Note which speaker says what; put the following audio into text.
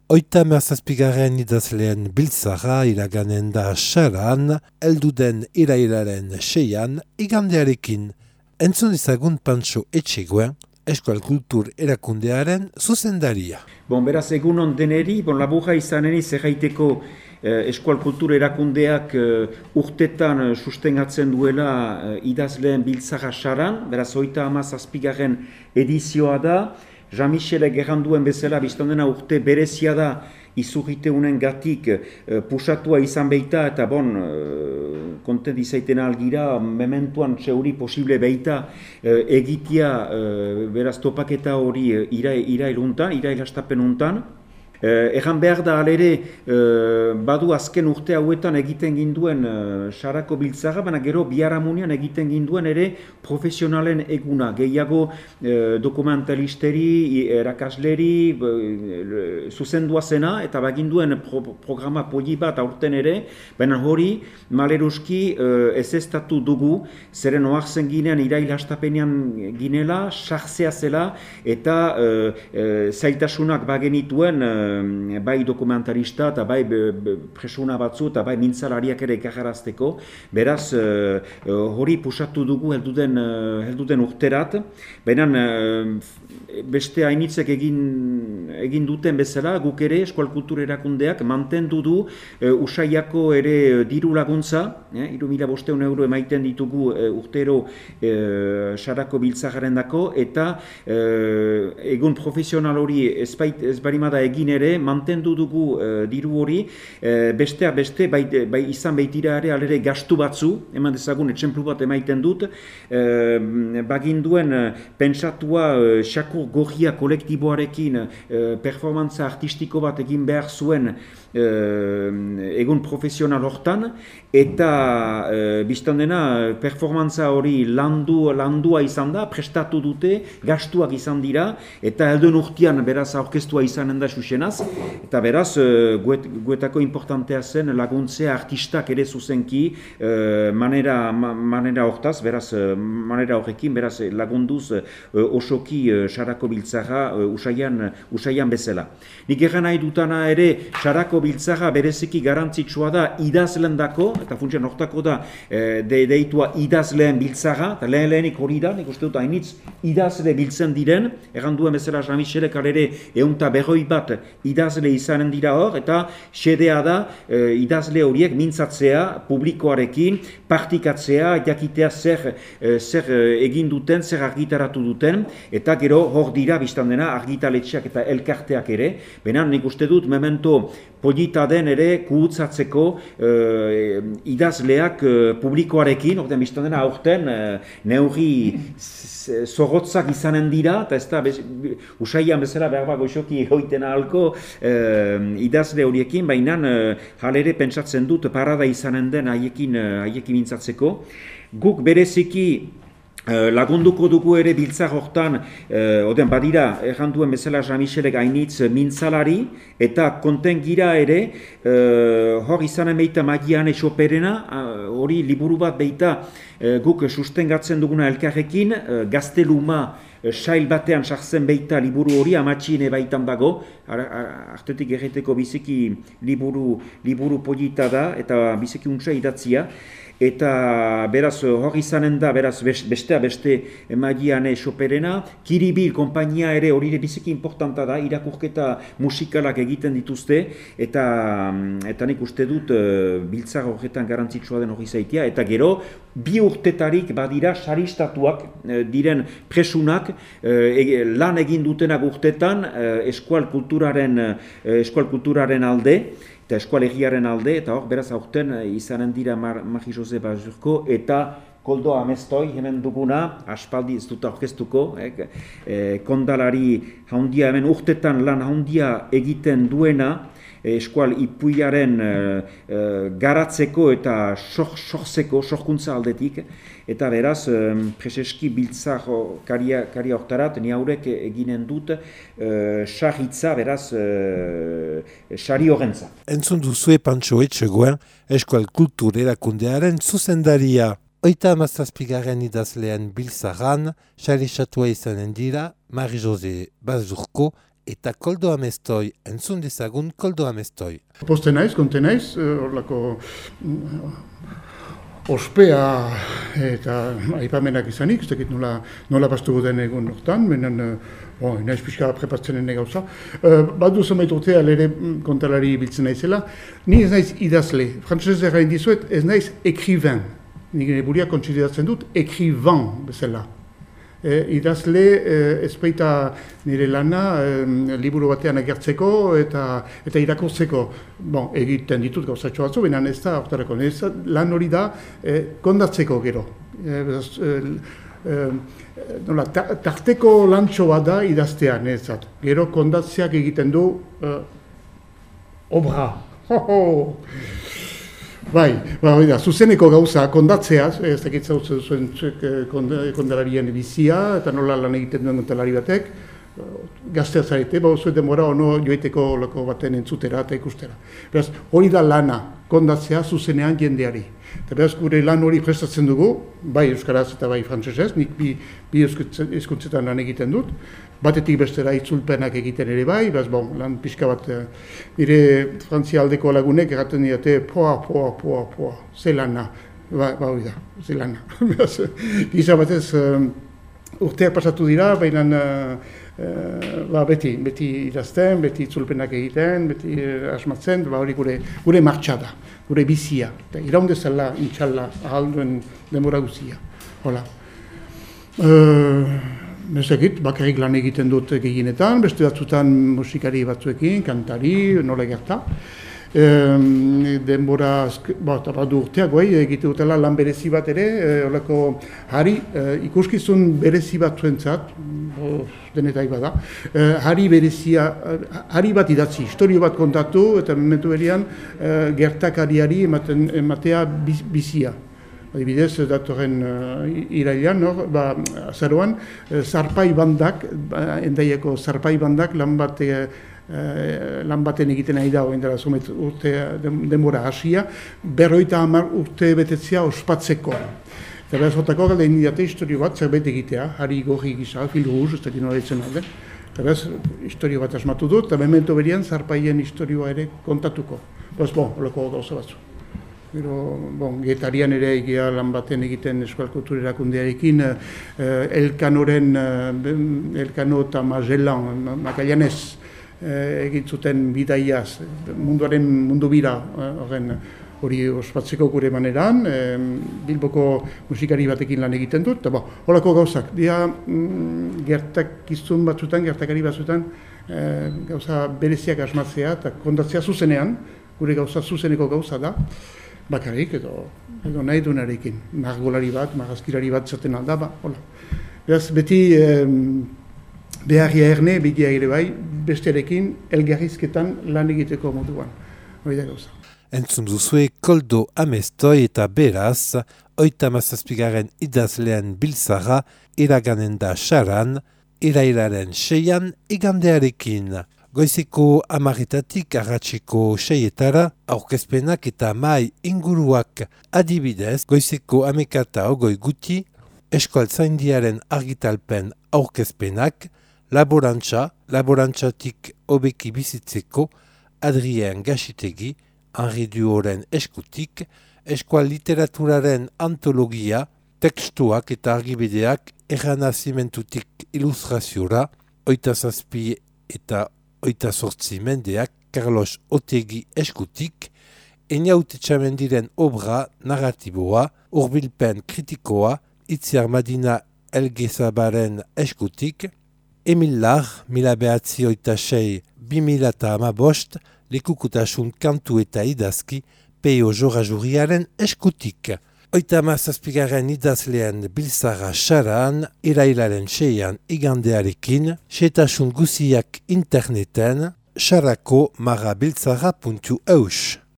Speaker 1: 37. idazleen biltzara iraganen da Saran, elduden irailaren 6an, igandearekin. Entzun izagun Pantxo Etxegoen, Eskual Kultur erakundearen zuzendaria.
Speaker 2: Beraz, egunon deneri, laburra izaneni zerraiteko Eskual Kultur erakundeak urtetan sustengatzen duela idazleen biltzara Saran, beraz, 37. edizioa da. Jean-Michelek erranduen bezala, biztandena urte berezia da, izurriteunen gatik pusatua izan beita, eta kontent izaiten algira, mementuan txeuri posible beita egitia, beraz topaketa hori irailastapen untan. Egan behar da alere, badu azken urte hauetan egiten ginduen sarako biltzara, baina gero biharamunean egiten ginduen ere profesionalen eguna. Gehiago dokumentalisteri, erakasleri, zuzendua zena, eta baginduen programa poli bat aurten ere, baina hori maleruski ezeztatu dugu, zeren oartzen ginean irailastapenean ginela, sartzea zela, eta zailtasunak bagenituen, bai dokumentarista eta bai presuna batzu eta bai mintzalariak ere ikajarazteko. Beraz, hori pusatu dugu helduden urterat. Baina beste hainitzek egin duten bezala, guk ere Eskual Kultur erakundeak mantendu du Usaiako ere diru laguntza, 3.500 euro emaiten ditugu urtero sarako biltzagarendako, eta egun profesional hori ez barimada egin ere, mantendu dugu diru hori, besteak beste, bai izan baitira ere alere gastu batzu, eman dezagun etxemplu bat emaiten dut, baginduen pentsatua Xakur Gorria kolektiboarekin performantza artistiko bat egin behar zuen egun profesional hortan, eta biztandena performantza hori landua izan da, prestatu dute, gastuak izan dira, eta helduen urtean beraz aurkeztua izanen da xuxenaz, eta beraz guetako importantea zen laguntzea artistak ere zuzenki manera hortaz, beraz manera horrekin, beraz lagunduz osoki sarako biltzara usaian bezala. Nik egan nahi dutana ere sarako biltzara bereziki garantzitsua da idazleen dako, eta funtsian hortako da deitua idazleen biltzara, eta lehenik hori da, nik uste dut hainitz idazle biltzen diren, erranduen bezala Jean-Michelek alere 150 bat idazle izanen dira hor, eta xedea da idazle horiek mintzatzea publikoarekin, partikatzea, jakitea zer egin duten, zer argitaratu duten, eta gero hor dira biztandena argitaletxeak eta elkarteak ere, benan nik uste dut memento polita den ere kuhutzatzeko idazleak publikoarekin, ordean biztandena aurten neurri zorrotzak izanen dira, eta ez da usaian bezala behar goxoki egoiten ahalko idazle horiekin, baina halere pentsatzen dut parada izanen den haiekin mintzatzeko. Guk bereziki lagunduko dugu ere biltzar hortan, badira, erranduen bezala Jean-Michelek hainitz mintzalari, eta konten gira ere, hor izanen beita magian esoperena, hori liburu bat beita guk sustengatzen duguna elkarrekin, gazteluma sail batean sartzen beita liburu hori, amatxine baitan dago, artetik erreteko biziki liburu polita da, eta biziki untsa idatzia, eta beraz hor izanen da, beraz beste magiane soperena, Kiribil konpainia ere hori biziki importanta da, irakurketa musikalak egiten dituzte, eta nik uste dut biltzar horretan garantzitsua den hori zaitia, eta gero, 2 urtetarik badira saristatuak diren presunak, lan egin dutenak urtetan eskual kulturaren alde, eta eskualegiaren alde, eta hor, beraz aurten izanen dira Mari Jose Bazurko, eta Koldo Amestoi, hemen duguna, aspaldi ez dut aurkeztuko, kondalari haundia, hemen urtetan lan haundia egiten duena, eskual ipuiaren garatzeko eta sorkuntza aldetik, eta beraz, preseski biltzar karia hortarat, ni haurek eginen dut sarritza, beraz, sari horrentza.
Speaker 1: Entzun duzue Pantxo Etxegoen, Eskual Kultur erakundearen zuzendaria. 37. idazlean biltzaran, sarisatua izanen dira Mari Jose Bazurko eta Koldo Amestoi, entzun dezagun Koldo Amestoi.
Speaker 3: Poste naiz, konte naiz, horlako ospea eta aipamenak izanik, ez dakit nola bastu den egun hortan, benen naiz pixka prepatzen ene gauza. Badu zomait urtea lere kontalari biltzen naizela, ni ez naiz idazle, frantzesez errain dizuet, ez naiz écrivain, nire buria kontsideratzen dut écrivain bezala. Idazle ez baita nire lana liburu batean agertzeko eta irakurtzeko. Egiten ditut gauzatxo batzu, baina ez da hortarako. Lan hori da kondatzeko gero. Tarteko lantxo bat da idaztea niretzat. Gero kondatzeak egiten du obra. Bai, zuzeneko gauza kondatzea, ez dakit zuen kondalarien bizia, eta nola lan egiten duen kontalari batek, gaztea zarete, zuen denbora ono joiteko loko baten entzutera eta ikustera. Beraz, hori da lana, kondatzea zuzenean jendeari. Eta beraz, gure lan hori prestatzen dugu, bai euskaraz eta bai frantsesez, nik bi hizkuntzetan lan egiten dut, batetik bestera itzulpenak egiten ere bai, beraz, lan pixka bat, nire Frantzia aldeko lagunek erraten didate, poa, ze lana, hori da, ze lana. Gisa batez, urteak pasatu dira, baina beti idazten, beti itzulpenak egiten, beti asmatzen, hori gure martxa da, gure bizia. Iraundezala, intxalla, ahalduen denbora guzia. Hola. Ezagit, bakarrik lan egiten dut gehienetan, beste batzutan musikari batzuekin, kantari, nola gerta. Denbora, badu urteak egite dutela lan berezi bat ere, olako ikuskizun berezi batzuentzat, denetai bada, hari bat idatzi, historio bat kontatu, eta momentu berian gertakariari ematea bizia. Adibidez, datorren irailean, azaroan, Zarpai bandak, Hendaiako Zarpai bandak lan baten egiten nahi da, oindela zumet urte denbora hasia, 50 urte betetzea ospatzeko. Eta behar zotako galda indiate historio bat zerbait egitea, hari gorri gisa, fil ruz, ez dakit nola ditzen alde. Eta behar historio bat asmatu dut, eta memento berian Zarpaien historioa ere kontatuko. Beraz, holako gauza batzu. Getarian ere egia lan baten egiten Euskal Kultura Erakundearekin, Elkano eta Magellan, Magallanes egin zuten bidaiaz, mundu bira hori ospatzeko gure maneran, Bilboko musikari batekin lan egiten dut, eta holako gauzak, dira gertakari batzutan, gauza bereziak asmatzea eta kondatzea zuzenean, gure gauza zuzeneko gauza da, bakarrik edo nahi duenarekin, margolari bat, margazkilari bat zaten alda, hola. Beraz, beti beharria erne, begia ere bai, bestearekin elgarrizketan lan egiteko moduan. Hori da gauza.
Speaker 1: Entzun duzue Koldo Amestoi eta beraz, 37. idazlean biltzara iraganen da Saran, irailaren 6 igandearekin. Goizeko 10 arratseko 6 aurkezpenak eta mai inguruak adibidez, goizeko 11 guti, Eskualtzaindiaren argitalpen aurkezpenak, laborantzatik hobeki bizitzeko, Adrien Gaxitegi, Henri Duoren eskutik, eskual literaturaren antologia, tekstuak eta argibideak erranazimentutik ilustraziora, 27 eta 28 mendeak Carlos Otegi eskutik, Einaute-Txamendiren obra narratiboa, urbilpen kritikoa, Itziar Madina Elgezabaren eskutik, Emil Lar, 1986-2015, lekukutasun kantu eta idazki, Peio Jora-Juriaren eskutik. 37. idazlean biltzara Saran, irailaren 6 igandearekin, xehetasun guziak interneten, sarako marabiltzara.eus.